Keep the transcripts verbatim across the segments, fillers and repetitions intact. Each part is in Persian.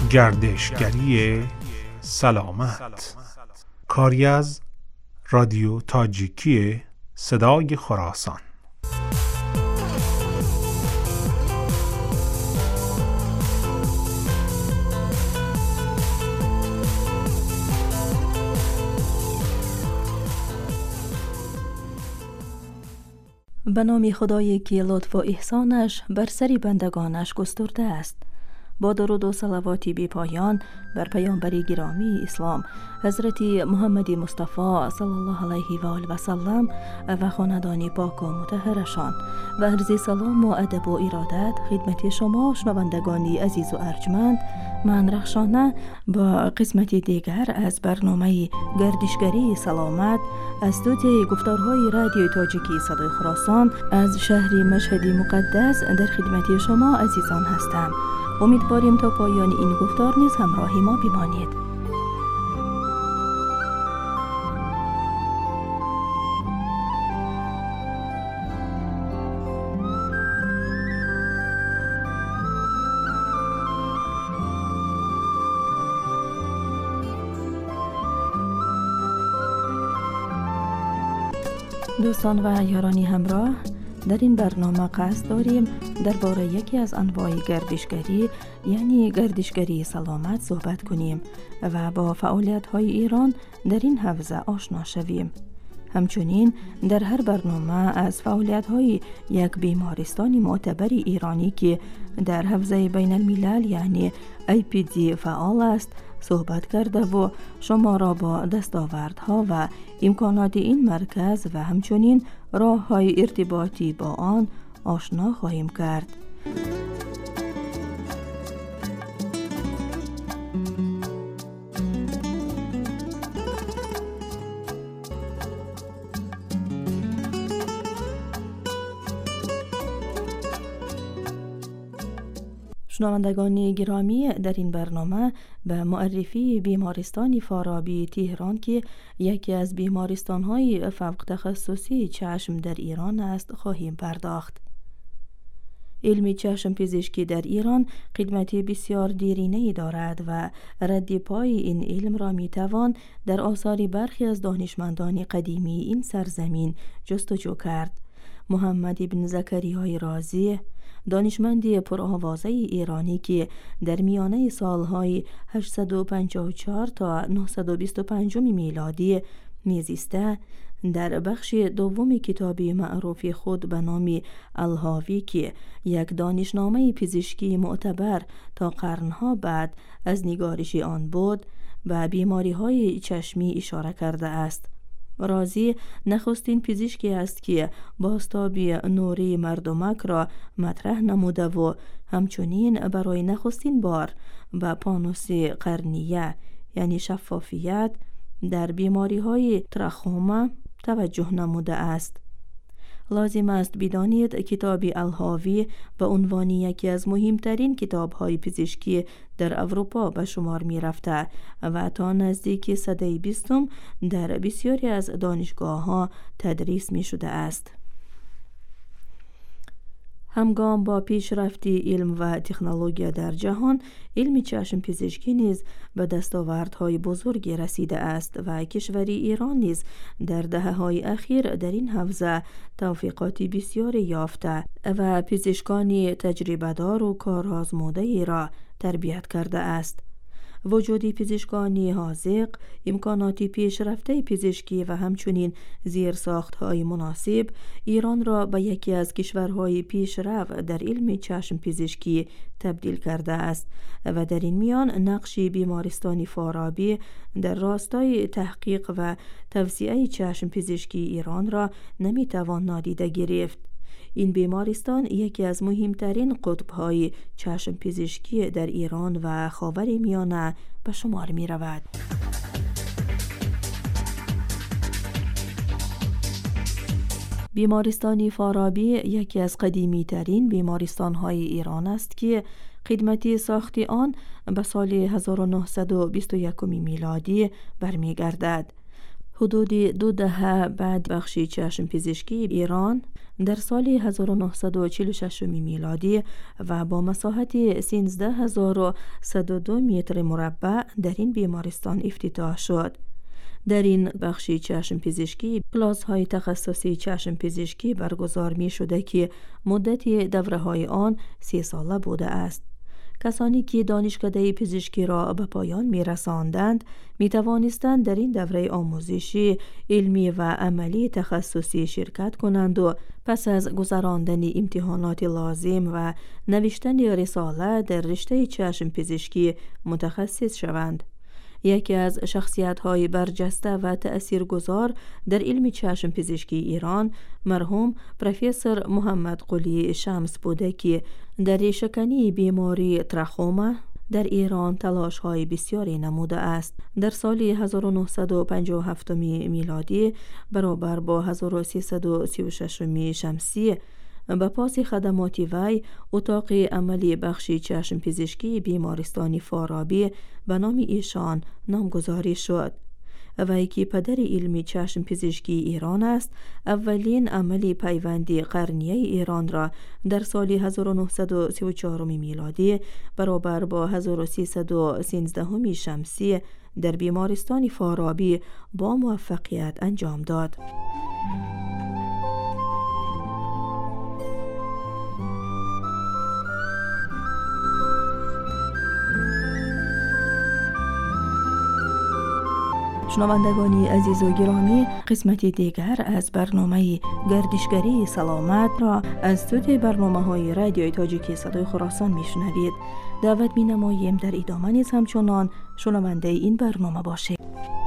گردشگری سلامت، کاری از رادیو تاجیکی صدای خراسان. به نام خدایی که لطف و احسانش بر سری بندگانش گسترده است. با درود و صلواتی بی پایان بر پیامبر گرامی اسلام حضرت محمد مصطفی صلی الله علیه و آله و سلم و خاندان پاک و مطهرشان و عرض سلام و ادب و ارادت خدمت شما شنوندگانی عزیز و ارجمند. من رخشانه با قسمت دیگر از برنامه گردشگری سلامت از استودیوی گفتارهای رادیو تاجیکی صدای خراسان از شهر مشهد مقدس در خدمت شما عزیزان هستم. امیدواریم تا پایان این گفتار نیز همراه ما بمانید. دوستان و یارانی همراه، در این برنامه قصد داریم درباره یکی از انواع گردشگری یعنی گردشگری سلامت صحبت کنیم و با فعالیت‌های ایران در این حوزه آشنا شویم. همچنین در هر برنامه از فعالیت‌های یک بیمارستان معتبر ایرانی که در حوزه بین الملل یعنی ای پی دی فعال است صحبت کرده و شما را با دستاوردها و امکانات این مرکز و همچنین راه‌های ارتباطی با آن آشنا خواهیم کرد. شنوندگان گرامی، در این برنامه به معرفی بیمارستان فارابی تهران که یکی از بیمارستان‌های فوق تخصصی چشم در ایران است خواهیم پرداخت. علم چشم پزشکی در ایران قدمت بسیار دیرینه‌ای دارد و رد پای این علم را میتوان در آثار برخی از دانشمندان قدیمی این سرزمین جستجو کرد. محمد بن زکریای رازی، دانشمندی پرآوازه ایرانی که در میانه سالهای هشتصد و پنجاه و چهار تا نهصد و بیست و پنج میلادی میزیسته، در بخش دوم کتاب معروف خود به نام الهاوی که یک دانشنامه پزشکی معتبر تا قرنها بعد از نگارش آن بود، به بیماری‌های چشمی اشاره کرده است. رازی نخستین پزشکی است که بازتاب نوری مردمک را مطرح نموده و همچنین برای نخستین بار به پانوس قرنیه یعنی شفافیت در بیماری های تراخوما توجه نموده است. لازم است بدانید کتاب الهاوی به عنوان یکی از مهمترین کتاب‌های پزشکی در اروپا به شمار می رفته و تا نزدیک سده بیستم در بسیاری از دانشگاه‌ها تدریس می شده است. همگام با پیشرفت علم و تکنولوژی در جهان، علم چشم پزشکی نیز به دستاوردهای بزرگی رسیده است و کشور ایران نیز در دهه‌های اخیر در این حوزه توفیقات بسیاری یافته و پزشکان تجربه‌دار و کارآزموده را تربیت کرده است. وجود پزشکانی حاذق، امکانات پیشرفته پزشکی و همچنین زیرساخت‌های مناسب ایران را به یکی از کشورهای پیشرو در علم چشم پزشکی تبدیل کرده است و در این میان نقش بیمارستان فارابی در راستای تحقیق و توسعه چشم پزشکی ایران را نمیتوان نادیده گرفت. این بیمارستان یکی از مهمترین قطب‌های چشم پزشکی در ایران و خاورمیانه به شمار می رود. بیمارستان فارابی یکی از قدیمی ترین بیمارستان های ایران است که خدمتی ساخت آن به سال هزار و نهصد و بیست و یک میلادی برمی گردد. حدود دو دهه بعد بخش چشم پزشکی ایران در سال هزار و نهصد و چهل و شش میلادی و با مساحت سیزده هزار و صد و دو متر مربع در این بیمارستان افتتاح شد. در این بخش چشم پزشکی کلاس های تخصصی چشم پزشکی برگزار می شده که مدت دوره های آن سی ساله بوده است. کسانی که دانشکده پزشکی را به پایان می رساندند می توانستند در این دوره آموزشی علمی و عملی تخصصی شرکت کنند و پس از گذراندن امتحانات لازم و نوشتن رساله در رشته چشم پزشکی متخصص شوند. یکی از شخصیت‌های برجسته و تأثیرگذار در علم چشم پزشکی ایران مرحوم پروفسور محمد قلی شمس بوده که در ریشه‌کنی بیماری تراخوما در ایران تلاش‌های بسیاری نموده است. در سال هزار و نهصد و پنجاه و هفت میلادی برابر با هزار و سیصد و سی و شش شمسی به پاس خدمات وی اتاق عملی بخش چشم پزشکی بیمارستان فارابی به نام ایشان نامگذاری شد. وی که پدر علم چشم پزشکی ایران است، اولین عملی پیوندی قرنیه ایران را در سال هزار و نهصد و سی و چهار میلادی برابر با هزار و سیصد و سیزده شمسی در بیمارستان فارابی با موفقیت انجام داد. شنوندگانی عزیز و گرامی، قسمت دیگر از برنامه گردشگری سلامت را از صوت برنامه‌های رادیوی تاجیکی صدای خراسان میشنوید. دعوت می‌نماییم در ادامه نیز همچنان شنونده این برنامه باشید.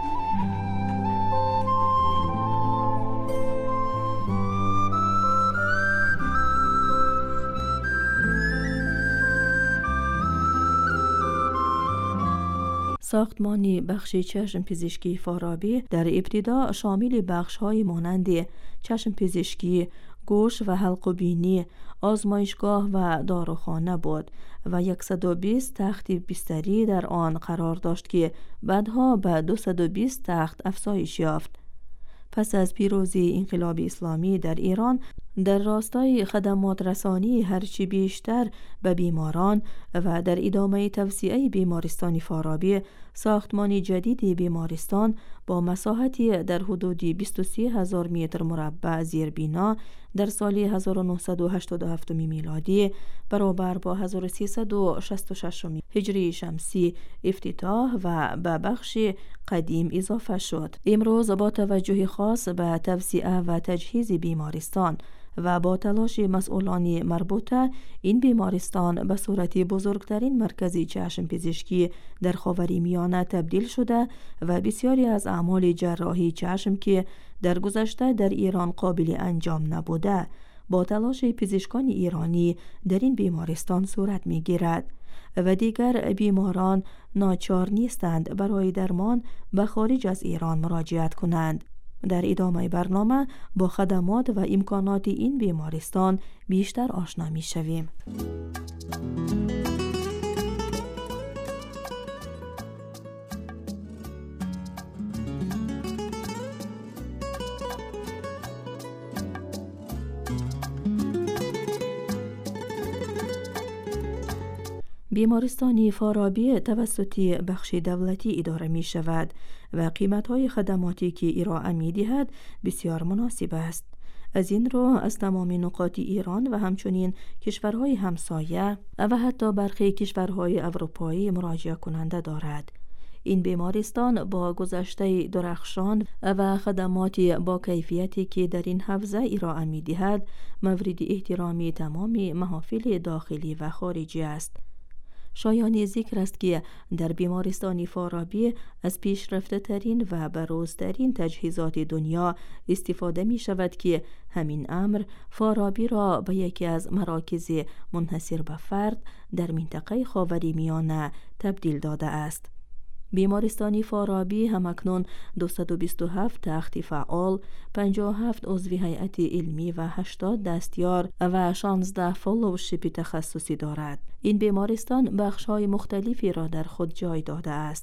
ساختمان بخش چشم پزشکی فارابی در ابتدا شامل بخش‌های مانند چشم پزشکی، گوش و حلق و بینی، آزمایشگاه و داروخانه بود و صد و بیست تخت بستری در آن قرار داشت که بعدها به دویست و بیست تخت افزایش یافت. پس از پیروزی انقلاب اسلامی در ایران، در راستای خدمات رسانی هرچی بیشتر به بیماران و در ادامه توسعه بیمارستان فارابی، ساختمان جدید بیمارستان با مساحتی در حدود بیست و سه هزار متر مربع زیربنا در سال هزار و نهصد و هشتاد و هفت میلادی برابر با هزار و سیصد و شصت و شش هجری شمسی افتتاح و به بخش قدیم اضافه شد. امروز با توجه خاص به توسعه و تجهیز بیمارستان و با تلاش مسئولان مربوطه، این بیمارستان به صورت بزرگترین مرکز چشم پزشکی در خاورمیانه تبدیل شده و بسیاری از اعمال جراحی چشم که در گذشته در ایران قابل انجام نبوده، با تلاش پزشکان ایرانی در این بیمارستان صورت می گیرد و دیگر بیماران ناچار نیستند برای درمان به خارج از ایران مراجعت کنند. در ادامه برنامه با خدمات و امکانات این بیمارستان بیشتر آشنا می شویم. بیمارستان فارابی توسط بخش دولتی اداره می شود و قیمت‌های خدماتی که ارائه می دهد بسیار مناسب است. از این رو از تمام نقاط ایران و همچنین کشورهای همسایه و حتی برخی کشورهای اروپایی مراجعه کننده دارد. این بیمارستان با گذشته درخشان و خدمات با کیفیتی که در این حوزه ارائه می دهد مورد احترام تمام محافل داخلی و خارجی است. شایان ذکر است که در بیمارستان فارابی از پیشرفته ترین و بروزترین تجهیزات دنیا استفاده می شود که همین امر فارابی را به یکی از مراکز منحصر به فرد در منطقه خاورمیانه تبدیل داده است. بیمارستان فارابی همکنون دویست و بیست و هفت تخت فعال، پنجاه و هفت عضو هیئت علمی و هشتاد دستیار و شانزده فلوشیپ تخصصی دارد. این بیمارستان بخش‌های مختلفی را در خود جای داده است.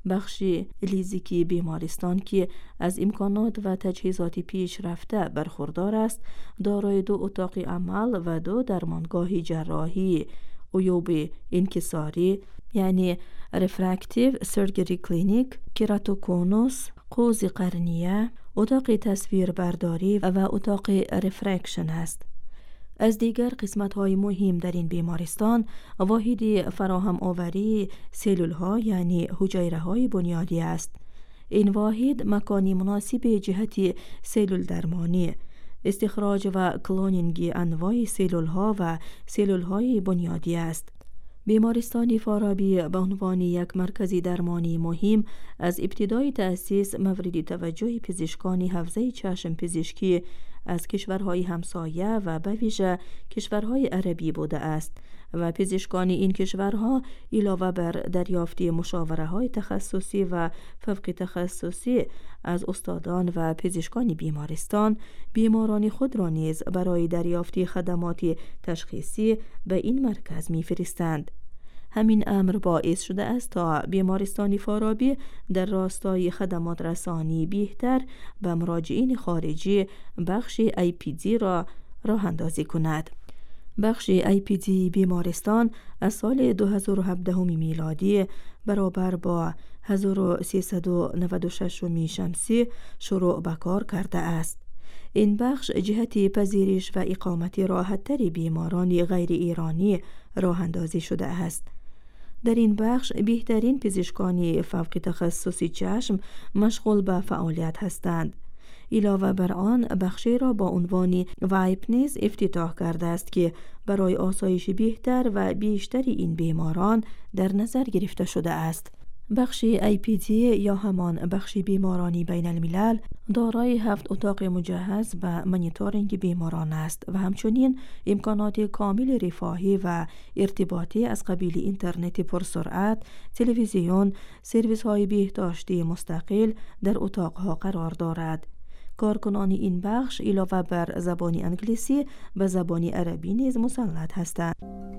بخش لیزیکی بیمارستان که از امکانات و تجهیزات پیشرفته برخوردار است، دارای دو اتاق عمل و دو درمانگاه جراحی عیوب انکساری یعنی رفرکتیو سرجری کلینیک، کراتوکونوس، قوز قرنیه، اتاق تصویر برداری و اتاق رفرکشن است. از دیگر قسمت‌های مهم در این بیمارستان واحد فراهم آوری سلول‌ها یعنی حجیره‌های بنیادی است. این واحد مکانی مناسب جهت سلول درمانی، استخراج و کلونینگ انواع سلول‌ها و سلول‌های بنیادی است. بیمارستان فارابی به عنوان یک مرکز درمانی مهم از ابتدای تأسیس مورد توجه پزشکان حوزه چشم پزشکی از کشورهای همسایه و به ویژه کشورهای عربی بوده است و پزشکان این کشورها علاوه بر دریافت مشاوره‌های تخصصی و فوق تخصصی از استادان و پزشکان بیمارستان، بیماران خود را نیز برای دریافت خدمات تشخیصی به این مرکز می‌فرستند. همین امر باعث شده است تا بیمارستان فارابی در راستای خدمات رسانی بهتر به مراجعین خارجی بخش ای پی دی را راه اندازی کند. بخش ای پی دی بیمارستان از سال دو هزار و هفده میلادی برابر با هزار و سیصد و نود و شش شمسی شروع به کار کرده است. این بخش جهت پذیرش و اقامت راحت‌تر بیماران غیر ایرانی راه اندازی شده است. در این بخش بهترین پزشکان فوق تخصصی چشم مشغول به فعالیت هستند. علاوه بر آن بخشی را با عنوان وایپ نیز افتتاح کرده است که برای آسایش بهتر و بیشتر این بیماران در نظر گرفته شده است. بخش ای پی دی یا همان بخش بیمارانی بین الملل دارای هفت اتاق مجهز به مانیتورینگ بیماران است و همچنین امکانات کامل رفاهی و ارتباطی از قبیل اینترنت پرسرعت، تلویزیون، سرویس های بهداشتی مستقل در اتاقها قرار دارد. کارکنان این بخش علاوه بر زبان انگلیسی و زبان عربی نیز مسلط هستند.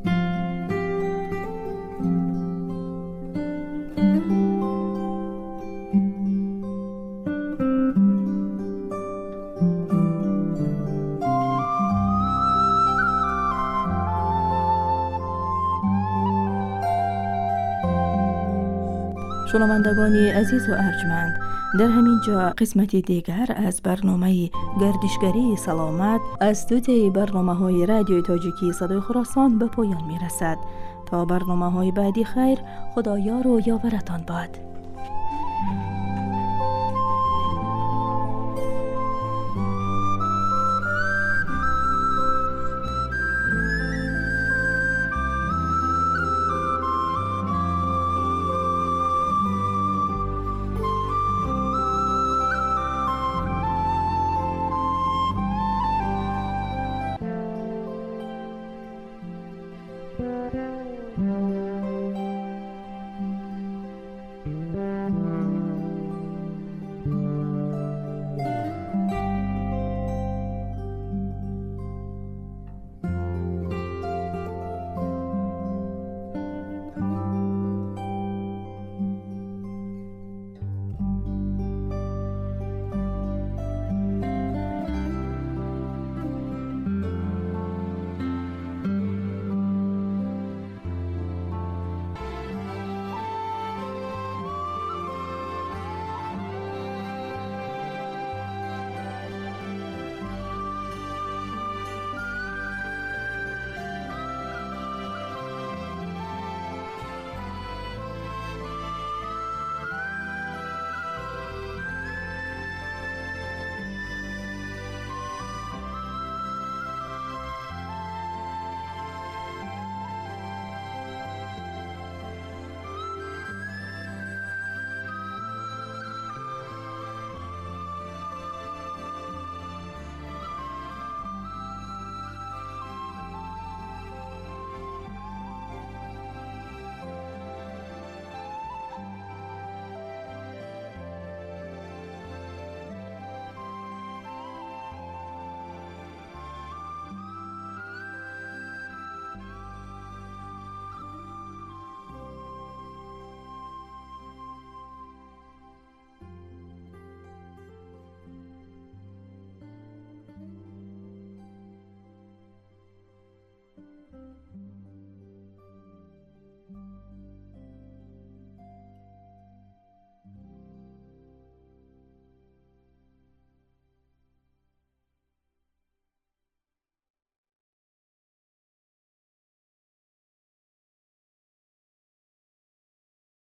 شنوندگان عزیز و ارجمند، در همین جا قسمتی دیگر از برنامه گردشگری سلامت از استودیوی برنامه‌های رادیوی تاجیکی صدای خراسان به پایان می‌رسد. تا برنامه‌های بعدی خیر، خدایار و یاورتان باد.